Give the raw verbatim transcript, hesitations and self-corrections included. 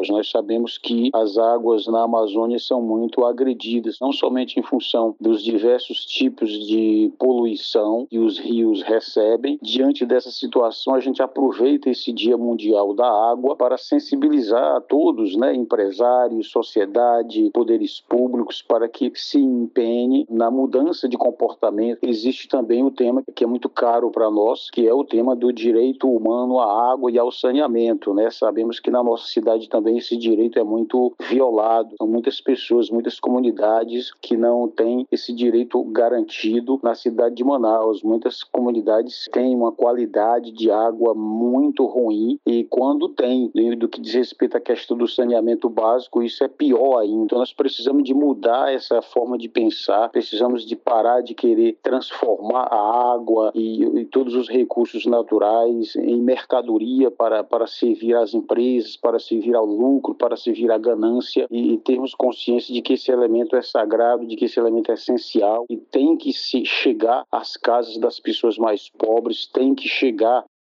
Nós sabemos que as águas na Amazônia são muito agredidas, não somente em função dos diversos tipos de poluição que os rios recebem. Diante dessa situação, a gente aproveita esse Dia Mundial da Água para sensibilizar a todos, né, empresários, sociedade, poderes públicos, para que se empenhe na mudança de comportamento. Existe também o tema que é muito caro para nós, que é o tema do direito humano à água e ao saneamento, né? Sabemos que na nossa cidade também esse direito é muito violado. São muitas pessoas, muitas comunidades que não têm esse direito garantido na cidade de Manaus. Muitas comunidades têm uma qualidade de água muito ruim e quando tem, do que diz respeito à questão do saneamento básico, isso é pior ainda. Então nós precisamos de mudar essa forma de pensar, precisamos de parar de querer transformar a água e, e todos os recursos naturais em mercadoria para, para servir às empresas, para servir ao lucro, para servir à ganância, e, e termos consciência de que esse elemento é sagrado, de que esse elemento é essencial e tem que se chegar às casas das pessoas mais pobres, tem que chegar